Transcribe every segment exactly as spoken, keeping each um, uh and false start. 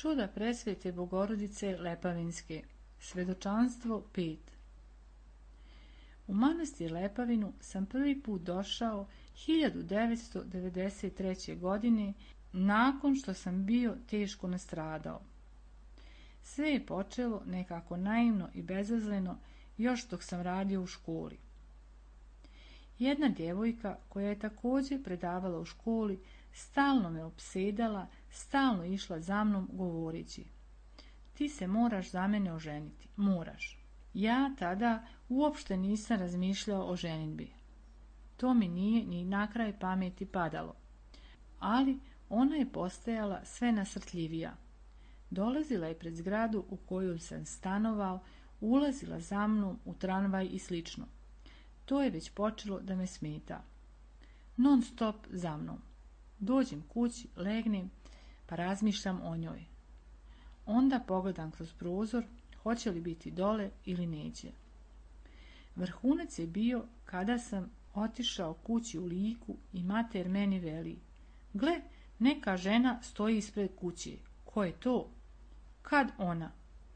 Čuda presvete Bogorodice Lepavinske. Svedočanstvo pet. U manastir Lepavinu sam prvi put došao hiljadu devetsto devedeset treće. godine, nakon što sam bio teško nastradao. Sve je počelo nekako naivno i bezazleno još dok sam radio u školi. Jedna djevojka koja je također predavala u školi stalno me opsedala, stalno išla za mnom govoreći: ti se moraš za mene oženiti, moraš. Ja tada uopšte nisam razmišljao o ženidbi. To mi nije ni na kraj pameti padalo. Ali ona je postajala sve nasrtljivija. Dolazila je pred zgradu u kojoj sam stanovao, ulazila za mnom u tramvaj i slično. To je već počelo da me smeta. Non stop za mnom. Dođem kući, legnem, pa razmišljam o njoj. Onda pogledam kroz prozor, hoće li biti dole ili neće. Vrhunac je bio kada sam otišao kući u Liku i mater meni veli: gle, neka žena stoji ispred kuće. Ko je to? Kad ona?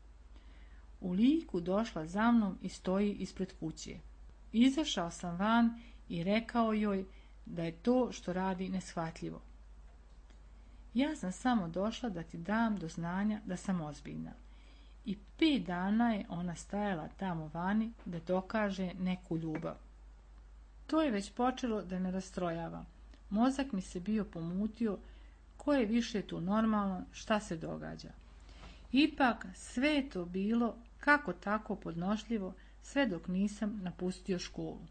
U Liku došla za mnom i stoji ispred kuće. Izašao sam van i rekao joj da je to što radi neshvatljivo. Ja sam samo došla da ti dam do znanja da sam ozbiljna. I pet dana je ona stajala tamo vani da dokaže neku ljubav. To je već počelo da me rastrojava. Mozak mi se bio pomutio, ko je više tu normalno, šta se događa. Ipak sve je to bilo kako tako podnošljivo, sve dok nisam napustio školu.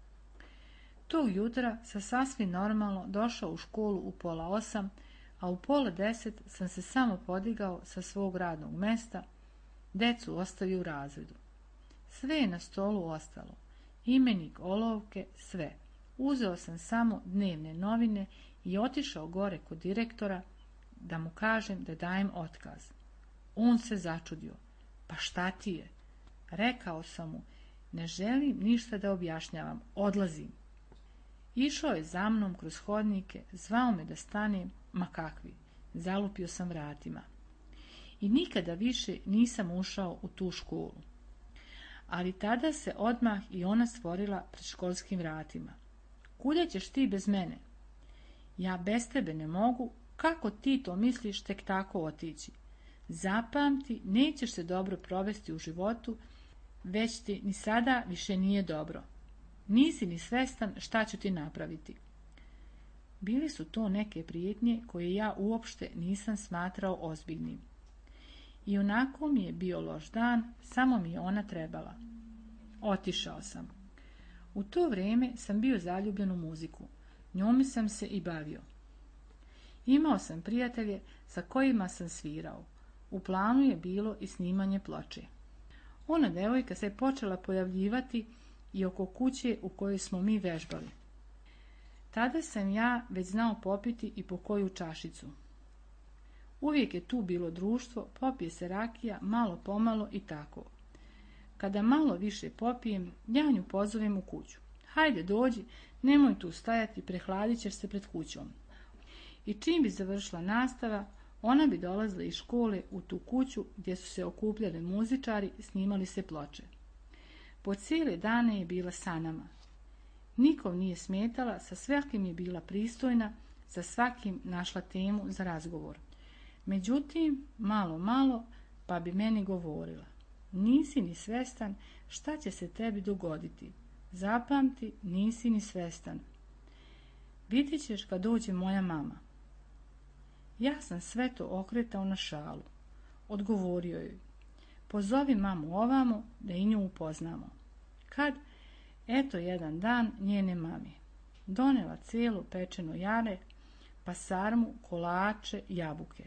Tog jutra sam sasvim normalno došao u školu u pola osam, a u pola deset sam se samo podigao sa svog radnog mesta, decu ostavio u razredu. Sve je na stolu ostalo, imenik, olovke, sve. Uzeo sam samo dnevne novine i otišao gore kod direktora da mu kažem da dajem otkaz. On se začudio. Pa šta ti je? Rekao sam mu: ne želim ništa da objašnjavam, odlazim. Išao je za mnom kroz hodnike, zvao me da stanem, ma kakvi, zalupio sam vratima. I nikada više nisam ušao u tu školu. Ali tada se odmah i ona stvorila pred školskim vratima. Kuda ćeš ti bez mene? Ja bez tebe ne mogu, kako ti to misliš tek tako otići? Zapamti, nećeš se dobro provesti u životu, već ti ni sada više nije dobro. Nisi ni svestan šta ću ti napraviti. Bili su to neke prijetnje koje ja uopšte nisam smatrao ozbiljnim. I onako mi je bio loš dan, samo mi je ona trebala. Otišao sam. U to vrijeme sam bio zaljubljen u muziku. Njome sam se i bavio. Imao sam prijatelje sa kojima sam svirao. U planu je bilo i snimanje ploče. Ona devojka se počela pojavljivati i oko kuće u kojoj smo mi vežbali. Tada sam ja već znao popiti i po koju čašicu. Uvijek je tu bilo društvo, popije se rakija, malo pomalo i tako. Kada malo više popijem, ja nju pozovem u kuću. Hajde dođi, nemoj tu stajati, prehladit ćeš se pred kućom. I čim bi završila nastava, ona bi dolazila iz škole u tu kuću gdje su se okupljali muzičari, snimali se ploče. Po cijele dane je bila sa nama. Nikom nije smetala, sa svakim je bila pristojna, sa svakim našla temu za razgovor. Međutim, malo malo, pa bi meni govorila: nisi ni svestan šta će se tebi dogoditi. Zapamti, nisi ni svestan. Vidjet ćeš kad dođe moja mama. Ja sam sve to okretao na šalu. Odgovorio joj: pozovi mamu ovamo da i nju upoznamo. Kad? Eto jedan dan njene mame. Donela cijelo pečeno jare, pa sarmu, kolače, jabuke.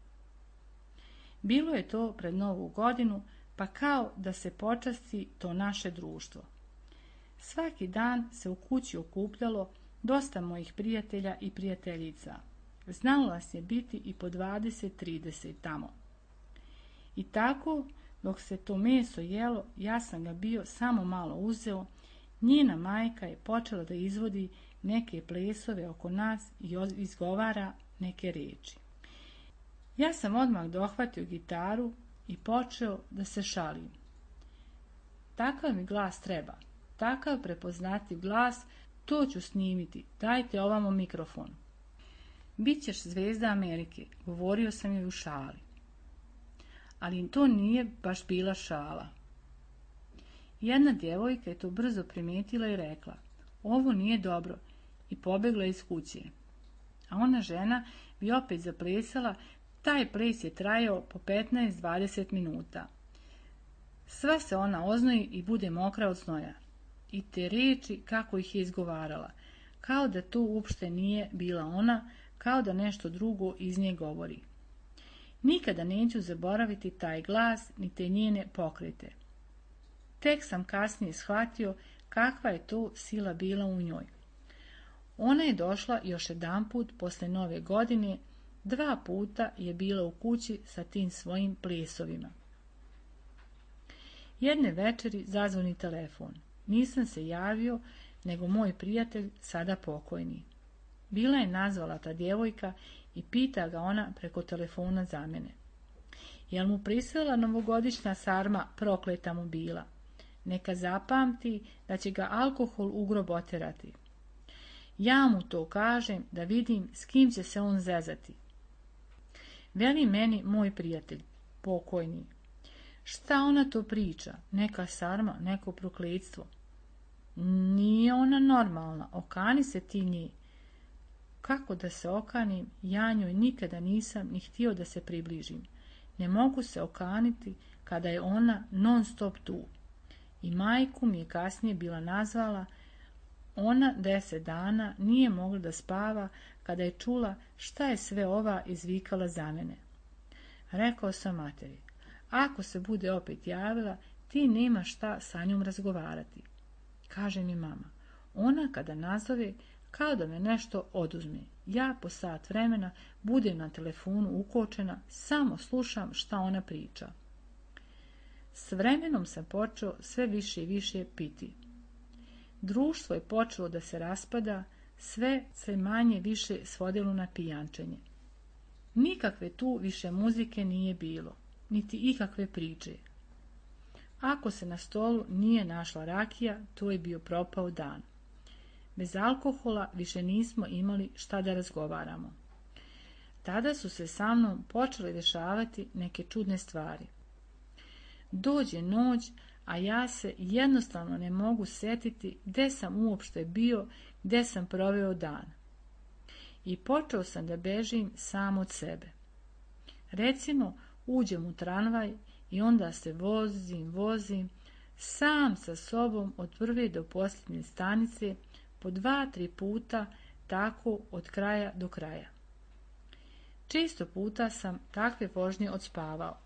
Bilo je to pred Novu godinu, pa kao da se počasti to naše društvo. Svaki dan se u kući okupljalo dosta mojih prijatelja i prijateljica. Znalo nas je biti i po dvadeset trideset tamo. I tako, dok se to meso jelo, ja sam ga bio samo malo uzeo, njena majka je počela da izvodi neke plesove oko nas i izgovara neke riječi. Ja sam odmah dohvatio gitaru i počeo da se šalim. Takav mi glas treba, takav prepoznatljiv glas, to ću snimiti, dajte ovamo mikrofon. Bićeš zvezda Amerike, govorio sam joj u šali. Ali to nije baš bila šala. Jedna djevojka je to brzo primijetila i rekla, ovo nije dobro, i pobjegla iz kuće. A ona žena bi opet zaplesala, taj ples je trajao po petnaest do dvadeset minuta. Sva se ona oznoji i bude mokra od znoja. I te riječi kako ih je izgovarala, kao da to uopšte nije bila ona, kao da nešto drugo iz nje govori. Nikada neću zaboraviti taj glas ni te njene pokrete. Tek sam kasnije shvatio kakva je to sila bila u njoj. Ona je došla još jedanput posle nove godine, dva puta je bila u kući sa tim svojim plesovima. Jedne večeri zazvoni telefon. Nisam se javio, nego moj prijatelj, sada pokojni. Bila je nazvala ta djevojka i pita ga ona preko telefona za mene. Jel mu prisela novogodišnja sarma prokleta mu bila? Neka zapamti da će ga alkohol u grob oterati. Ja mu to kažem da vidim s kim će se on zezati. Veli meni moj prijatelj, pokojni. Šta ona to priča? Neka sarma, neko prokletstvo. Nije ona normalna, okani se ti nje. Kako da se okanim, ja njoj nikada nisam ni htio da se približim. Ne mogu se okaniti kada je ona non stop tu. I majku mi je kasnije bila nazvala, ona deset dana nije mogla da spava kada je čula šta je sve ova izvikala za mene. Rekao sam materi, ako se bude opet javila, ti nema šta sa njom razgovarati. Kaže mi mama, ona kada nazove, kao da me nešto oduzme. Ja po sat vremena budem na telefonu ukočena, samo slušam šta ona priča. S vremenom sam počeo sve više i više piti. Društvo je počelo da se raspada, sve se manje više svodilo na pijančenje. Nikakve tu više muzike nije bilo, niti ikakve priče. Ako se na stolu nije našla rakija, to je bio propao dan. Bez alkohola više nismo imali šta da razgovaramo. Tada su se sa mnom počele dešavati neke čudne stvari. Dođe noć, a ja se jednostavno ne mogu setiti gde sam uopšte bio, gde sam proveo dan. I počeo sam da bežim sam od sebe. Recimo, uđem u tramvaj i onda se vozim, vozim, sam sa sobom od prve do posljednje stanice, po dva, tri puta, tako od kraja do kraja. Često puta sam takve vožnje odspavao.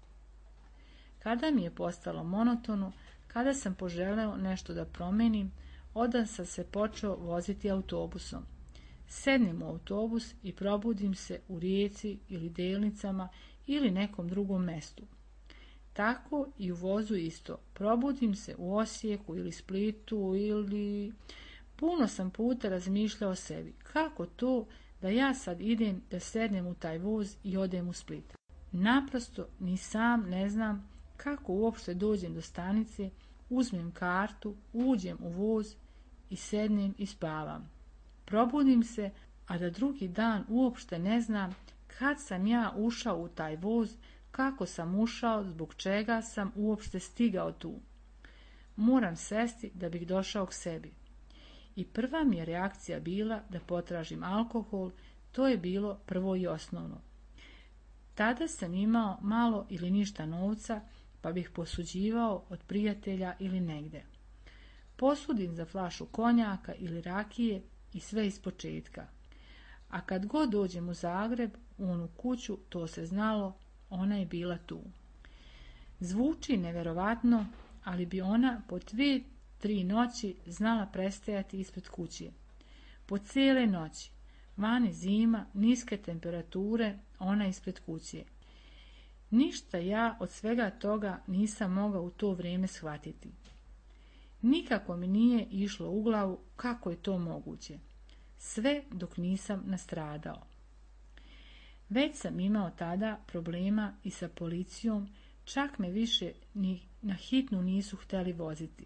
Kada mi je postalo monotono, kada sam poželeo nešto da promenim, onda sam se počeo voziti autobusom. Sednem u autobus i probudim se u Rijeci ili Delnicama ili nekom drugom mestu. Tako i u vozu isto. Probudim se u Osijeku ili Splitu ili... Puno sam puta razmišljao o sebi. Kako to da ja sad idem da sednem u taj voz i odem u Split? Naprosto ni sam ne znam kako uopšte dođem do stanice, uzmem kartu, uđem u voz i sednem i spavam. Probudim se, a da drugi dan uopšte ne znam kad sam ja ušao u taj voz, kako sam ušao, zbog čega sam uopšte stigao tu. Moram sesti da bih došao k sebi. I prva mi je reakcija bila da potražim alkohol, to je bilo prvo i osnovno. Tada sam imao malo ili ništa novca, pa bih posuđivao od prijatelja ili negde. Posudim za flašu konjaka ili rakije i sve ispočetka. A kad god dođem u Zagreb, u onu kuću, to se znalo, ona je bila tu. Zvuči neverovatno, ali bi ona po dvije, tri noći znala prestajati ispred kuće. Po cijele noći, vani zima, niske temperature, ona ispred kuće. Ništa ja od svega toga nisam mogao u to vrijeme shvatiti. Nikako mi nije išlo u glavu kako je to moguće. Sve dok nisam nastradao. Već sam imao tada problema i sa policijom, čak me više ni na hitnu nisu htjeli voziti.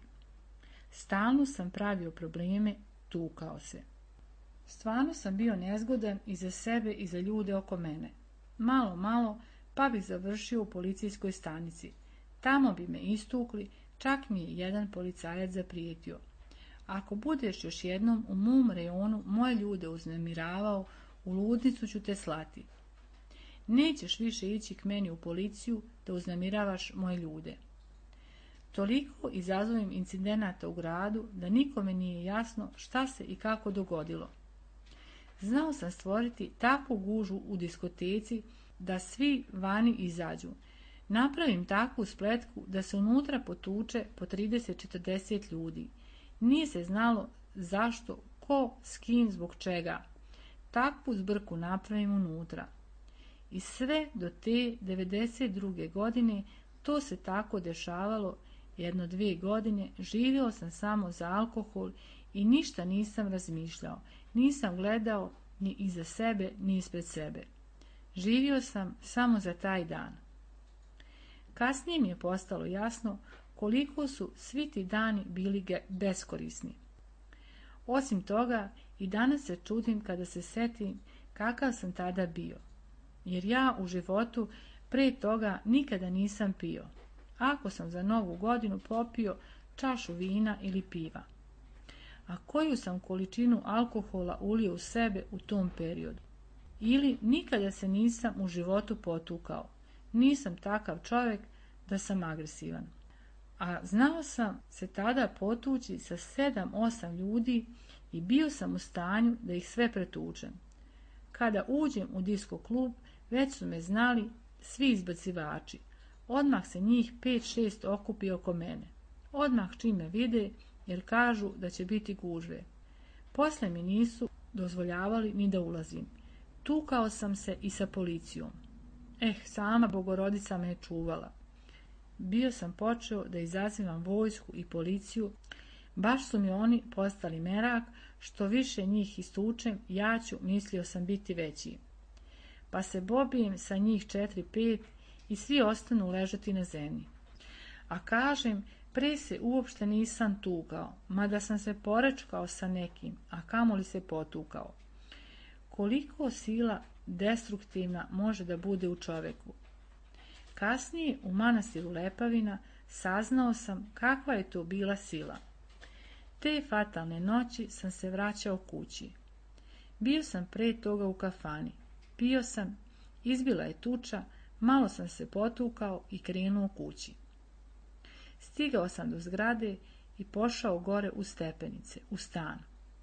Stalno sam pravio probleme, tukao se. Stvarno sam bio nezgodan i za sebe i za ljude oko mene. Malo, malo, pa bih završio u policijskoj stanici. Tamo bi me istukli, čak mi je jedan policajac zaprijetio. Ako budeš još jednom u mom rejonu moje ljude uznemiravao, u ludnicu ću te slati. Nećeš više ići k meni u policiju da uznemiravaš moje ljude. Toliko izazovim incidenata u gradu da nikome nije jasno šta se i kako dogodilo. Znao sam stvoriti takvu gužu u diskoteci da svi vani izađu. Napravim takvu spletku da se unutra potuče po trideset do četrdeset ljudi. Nije se znalo zašto, ko, s kim, zbog čega. Takvu zbrku napravim unutra. I sve do te devedeset druge godine to se tako dešavalo. Jedno dvije godine živio sam samo za alkohol i ništa nisam razmišljao, nisam gledao ni iza sebe, ni ispred sebe. Živio sam samo za taj dan. Kasnije mi je postalo jasno koliko su svi ti dani bili beskorisni. Osim toga, i danas se čudim kada se setim kakav sam tada bio, jer ja u životu pre toga nikada nisam pio. Ako sam za novu godinu popio čašu vina ili piva. A koju sam količinu alkohola ulio u sebe u tom periodu? Ili nikada se nisam u životu potukao. Nisam takav čovjek da sam agresivan. A znao sam se tada potući sa sedam osam ljudi i bio sam u stanju da ih sve pretučem. Kada uđem u disko klub, već su me znali svi izbacivači. Odmah se njih pet šest okupi oko mene. Odmah čim me vide, jer kažu da će biti gužve. Posle mi nisu dozvoljavali ni da ulazim. Tukao sam se i sa policijom. Eh, sama Bogorodica me je čuvala. Bio sam počeo da izazivam vojsku i policiju. Baš su mi oni postali merak, što više njih istučem, ja ću, mislio sam, biti veći. Pa se bobijem sa njih četiri pet i svi ostanu ležati na zemlji. A kažem, pre se uopšte nisam tukao, mada sam se porečkao sa nekim, a kamoli se potukao. Koliko sila destruktivna može da bude u čoveku? Kasnije u manastiru Lepavina saznao sam kakva je to bila sila. Te fatalne noći sam se vraćao kući. Bio sam pre toga u kafani. Pio sam, izbila je tuča, malo sam se potukao i krenuo kući. Stigao sam do zgrade i pošao gore u stepenice, u stan.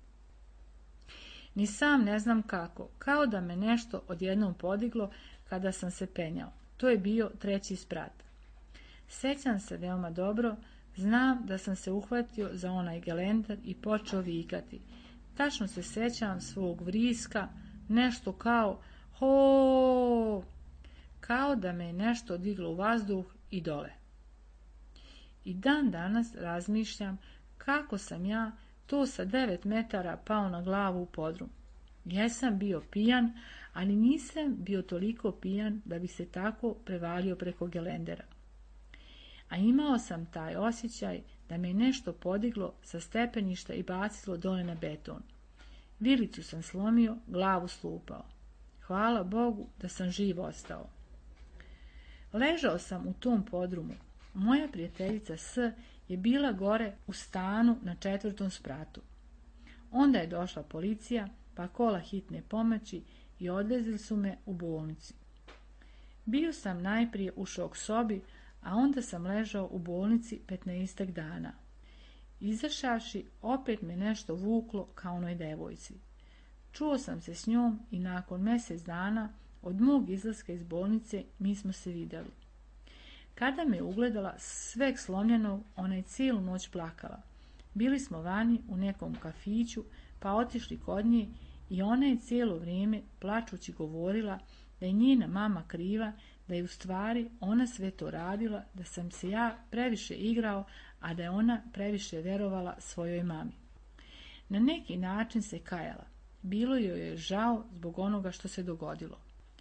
Ni sam ne znam kako, kao da me nešto odjednom podiglo kada sam se penjao. To je bio treći sprat. Sećam se veoma dobro, znam da sam se uhvatio za onaj gelendar i počeo vikati. Tačno se sećam svog vriska, nešto kao ho, kao da me je nešto diglo u vazduh i dole. I dan danas razmišljam kako sam ja to sa devet metara pao na glavu u podrum. Jesam bio pijan, ali nisam bio toliko pijan da bi se tako prevalio preko gelendera. A imao sam taj osjećaj da me je nešto podiglo sa stepeništa i bacilo dole na beton. Vilicu sam slomio, glavu slupao. Hvala Bogu da sam živ ostao. Ležao sam u tom podrumu. Moja prijateljica S je bila gore u stanu na četvrtom spratu. Onda je došla policija, pa kola hitne pomoći i odvezli su me u bolnici. Bio sam najprije u šok sobi, a onda sam ležao u bolnici petnaestak dana. Izašavši, opet me nešto vuklo kao onoj devojci. Čuo sam se s njom i nakon mjesec dana od mog izlaska iz bolnice mi smo se vidjeli. Kada me ugledala sveg slomljenog, ona je cijelu noć plakala. Bili smo vani u nekom kafiću, pa otišli kod nje i ona je cijelo vrijeme plačući govorila da je njena mama kriva, da je u stvari ona sve to radila, da sam se ja previše igrao, a da je ona previše verovala svojoj mami. Na neki način se kajala. Bilo joj je žao zbog onoga što se dogodilo.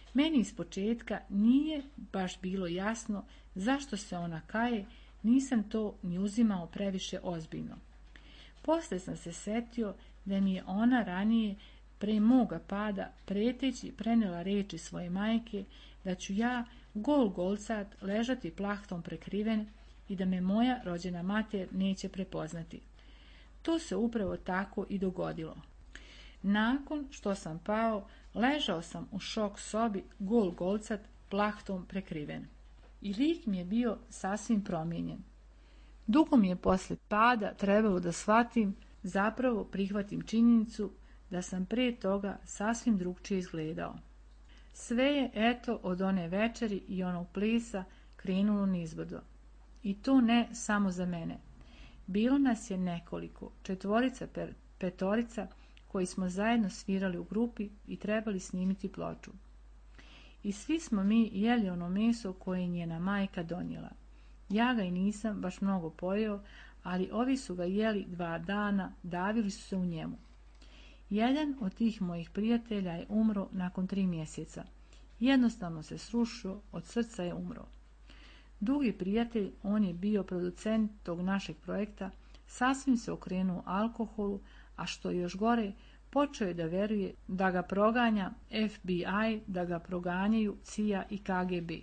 Meni iz početka nije baš bilo jasno zašto se ona kaje, nisam to ni uzimao previše ozbiljno. Poslije sam se setio da mi je ona ranije, pre moga pada, preteći prenela reči svoje majke, da ću ja, gol golcat, ležati plahtom prekriven i da me moja rođena mater neće prepoznati. To se upravo tako i dogodilo. Nakon što sam pao, ležao sam u šok sobi, gol golcat, plahtom prekriven. I lik mi je bio sasvim promijenjen. Dugo mi je posle pada trebalo da shvatim, zapravo prihvatim činjenicu da sam prije toga sasvim drugčije izgledao. Sve je, eto, od one večeri i onog plesa krenulo nizbrdo. I to ne samo za mene. Bilo nas je nekoliko, četvorica, petorica, koji smo zajedno svirali u grupi i trebali snimiti ploču. I svi smo mi jeli ono meso koje je njena majka donijela. Ja ga i nisam baš mnogo pojeo, ali ovi su ga jeli dva dana, davili su se u njemu. Jedan od tih mojih prijatelja je umro nakon tri mjeseca. Jednostavno se srušio, od srca je umro. Drugi prijatelj, on je bio producent tog našeg projekta, sasvim se okrenuo alkoholu, a što je još gore, počeo je da veruje da ga proganja F B I, da ga proganjaju C I A i K G B.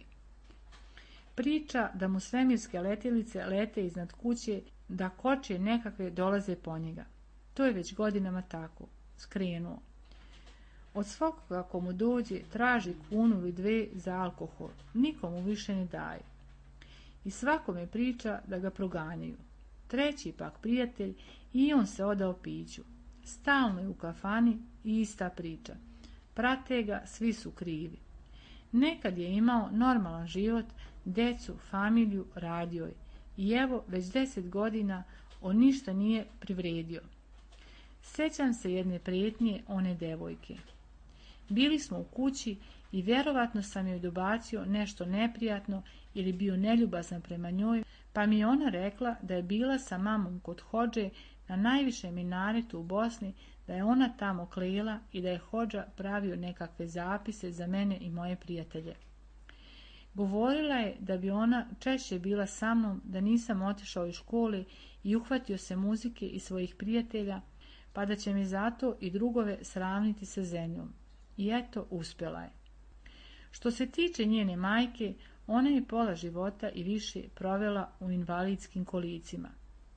Priča da mu svemirske letjelice lete iznad kuće, da kočije nekakve dolaze po njega. To je već godinama tako. Skrenuo. Od svakoga ko mu dođe traži kunu ili dve za alkohol. Nikomu više ne daje. I svakome priča da ga proganjaju. Treći pak prijatelj i on se odao piću. Stalno je u kafani i ista priča. Prate ga, svi su krivi. Nekad je imao normalan život, decu, familiju, radio je. I evo, već deset godina on ništa nije privredio. Sjećam se jedne prijetnje one devojke. Bili smo u kući i vjerovatno sam joj dobacio nešto neprijatno ili bio neljubazan prema njoj, pa mi je ona rekla da je bila sa mamom kod hodže na najvišem minaretu u Bosni, da je ona tamo klela i da je hodža pravio nekakve zapise za mene i moje prijatelje. Govorila je da bi ona češće bila sa mnom, da nisam otišao iz škole i uhvatio se muzike i svojih prijatelja, pa da će mi zato i drugove sravniti sa zemljom. I eto, uspjela je. Što se tiče njene majke, ona je pola života i više provela u invalidskim kolicima.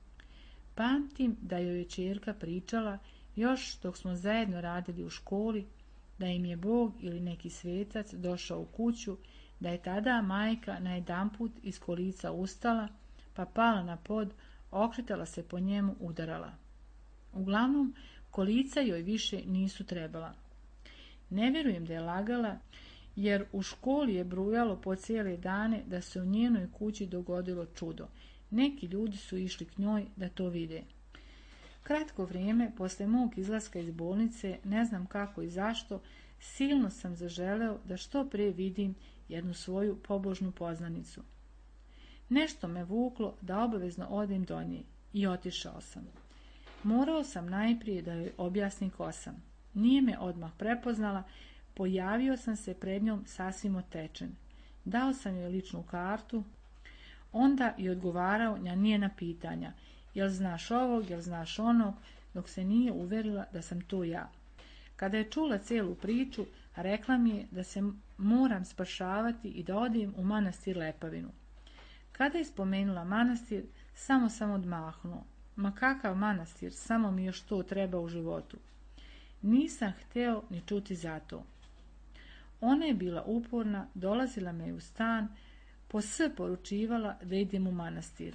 Pamtim da joj je ćerka pričala, još dok smo zajedno radili u školi, da im je Bog ili neki svetac došao u kuću, da je tada majka najedanput iz kolica ustala, pa pala na pod, okretala se po njemu, udarala. Uglavnom, kolica joj više nisu trebala. Ne vjerujem da je lagala, jer u školi je brujalo po cijele dane da se u njenoj kući dogodilo čudo. Neki ljudi su išli k njoj da to vide. Kratko vrijeme poslije mog izlaska iz bolnice, ne znam kako i zašto, silno sam zaželeo da što prije vidim jednu svoju pobožnu poznanicu. Nešto me vuklo da obavezno odem do nje i otišao sam. Morao sam najprije da joj objasnim ko sam. Nije me odmah prepoznala, pojavio sam se pred njom sasvim otečen. Dao sam joj ličnu kartu, onda i odgovarao na njena pitanja. Jel znaš ovog, jel znaš onog, dok se nije uvjerila da sam to ja. Kada je čula cijelu priču, rekla mi je da se moram spašavati i da odem u manastir Lepavinu. Kada je spomenula manastir, samo sam odmahnuo. Ma kakav manastir, samo mi još to treba u životu. Nisam hteo ni čuti za to. Ona je bila uporna, dolazila me u stan, po s poručivala da idem u manastir.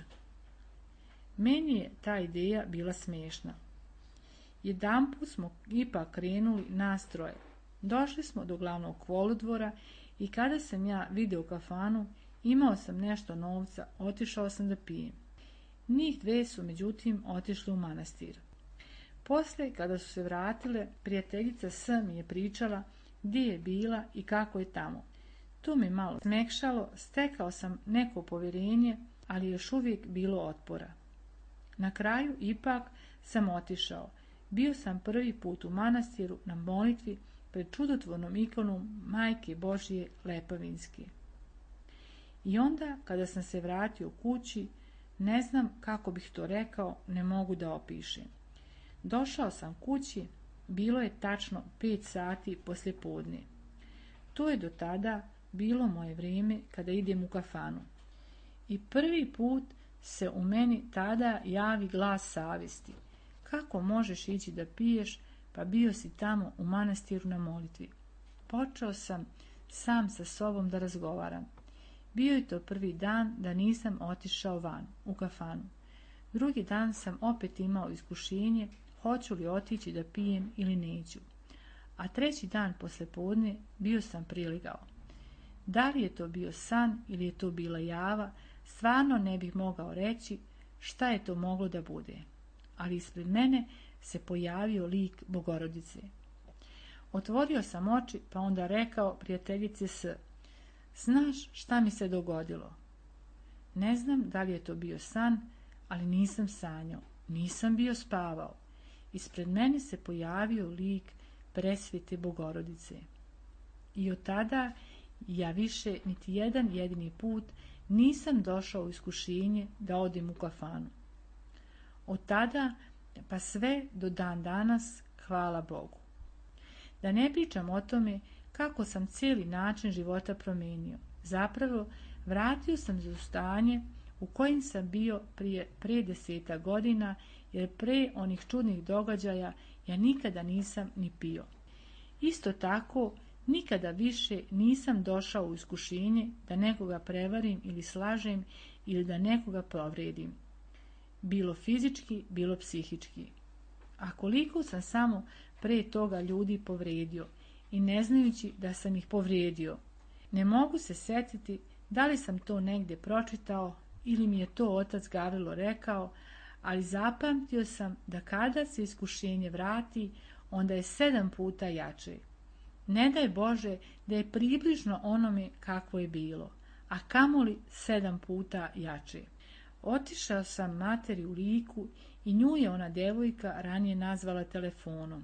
Meni je ta ideja bila smiješna. Jedanput smo ipak krenuli nas troje. Došli smo do glavnog kolodvora i kada sam ja vidio kafanu, imao sam nešto novca, otišao sam da pijem. Njih dve su međutim otišli u manastir. Poslije, kada su se vratile, prijateljica S mi je pričala gdje je bila i kako je tamo. Tu mi malo smekšalo, stekao sam neko povjerenje, ali još uvijek bilo otpora. Na kraju ipak sam otišao. Bio sam prvi put u manastiru na molitvi pred čudotvornom ikonom Majke Božje Lepavinske. I onda, kada sam se vratio kući, ne znam kako bih to rekao, ne mogu da opišem. Došao sam kući, bilo je tačno pet sati poslje podne. To je do tada bilo moje vrijeme kada idem u kafanu. I prvi put se u meni tada javi glas savjesti. Kako možeš ići da piješ, pa bio si tamo u manastiru na molitvi. Počeo sam sam sa sobom da razgovaram. Bio je to prvi dan da nisam otišao van, u kafanu. Drugi dan sam opet imao iskušenje, hoću li otići da pijem ili neću. A treći dan posle podne bio sam priligao. Da li je to bio san ili je to bila java, stvarno ne bih mogao reći šta je to moglo da bude. Ali ispred mene se pojavio lik Bogorodice. Otvorio sam oči, pa onda rekao prijateljice S: znaš šta mi se dogodilo? Ne znam da li je to bio san, ali nisam sanjao, nisam bio spavao. Ispred mene se pojavio lik presvete Bogorodice. I od tada ja više niti jedan jedini put nisam došao u iskušenje da odem u kafanu. Od tada pa sve do dan danas, hvala Bogu. Da ne pričam o tome kako sam cijeli način života promijenio. Zapravo, vratio sam se u stanje u kojem sam bio prije pre deseta godina, jer pre onih čudnih događaja ja nikada nisam ni pio. Isto tako, nikada više nisam došao u iskušenje da nekoga prevarim ili slažem ili da nekoga povredim. Bilo fizički, bilo psihički. A koliko sam samo pre toga ljudi povredio i ne znajući da sam ih povrijedio. Ne mogu se setiti da li sam to negdje pročitao ili mi je to otac Gavrilo rekao, ali zapamtio sam da kada se iskušenje vrati, onda je sedam puta jače. Ne daj Bože da je približno onome kakvo je bilo, a kamoli sedam puta jače. Otišao sam materi u Liku i nju je ona devojka ranije nazvala telefonom.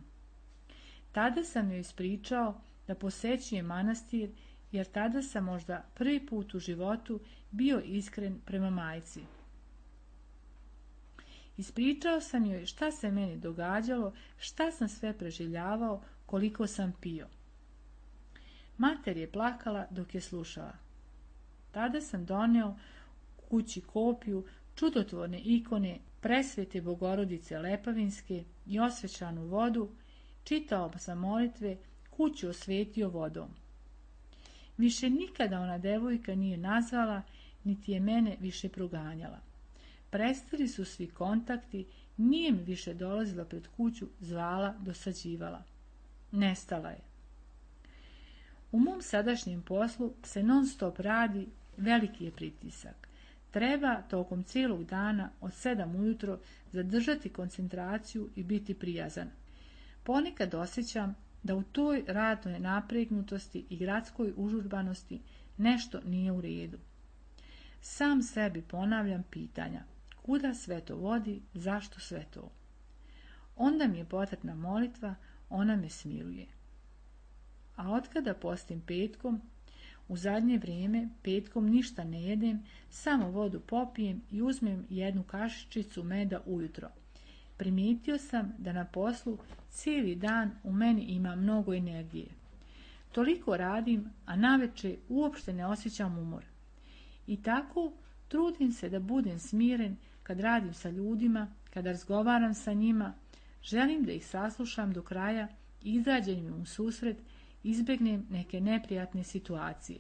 Tada sam joj ispričao da posećujem manastir, jer tada sam možda prvi put u životu bio iskren prema majci. Ispričao sam joj šta se meni događalo, šta sam sve preživljavao, koliko sam pio. Mater je plakala dok je slušala. Tada sam doneo kući kopiju čudotvorne ikone presvete Bogorodice Lepavinske i osvećanu vodu, čitao sam molitve, kuću osvetio vodom. Više nikada ona devojka nije nazvala, niti je mene više proganjala. Prestali su svi kontakti, nije mi više dolazila pred kuću, zvala, dosađivala. Nestala je. U mom sadašnjem poslu se non stop radi, veliki je pritisak. Treba tokom cijelog dana od sedam ujutro zadržati koncentraciju i biti prijazan. Ponekad osjećam da u toj radnoj napregnutosti i gradskoj užurbanosti nešto nije u redu. Sam sebi ponavljam pitanja: kuda sve to vodi, zašto sve to? Onda mi je potrebna molitva, ona me smiruje. A otkada postim petkom, u zadnje vrijeme petkom ništa ne jedem, samo vodu popijem i uzmem jednu kašičicu meda ujutro. Primijetio sam da na poslu cijeli dan u meni ima mnogo energije. Toliko radim, a navečer uopšte ne osjećam umor. I tako trudim se da budem smiren kad radim sa ljudima, kad razgovaram sa njima, želim da ih saslušam do kraja, izađem im u susret, izbjegnem neke neprijatne situacije.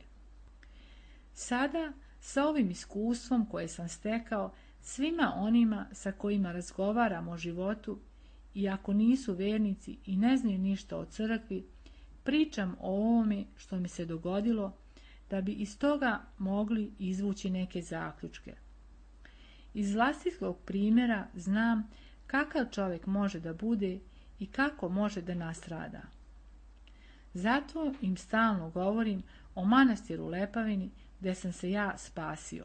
Sada, sa ovim iskustvom koje sam stekao, svima onima sa kojima razgovaram o životu, i ako nisu vernici i ne znaju ništa o crkvi, pričam o ovome što mi se dogodilo, da bi iz toga mogli izvući neke zaključke. Iz vlastitog primjera znam kakav čovjek može da bude i kako može da nastrada. Zato im stalno govorim o manastiru Lepavini gdje sam se ja spasio.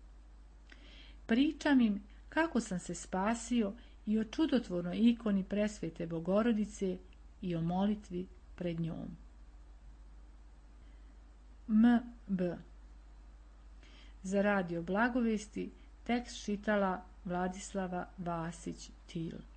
Pričam im kako sam se spasio i o čudotvornoj ikoni presvete Bogorodice i o molitvi pred njom. M B Za radio Blagovesti tekst čitala Vladislava Vasić-Til.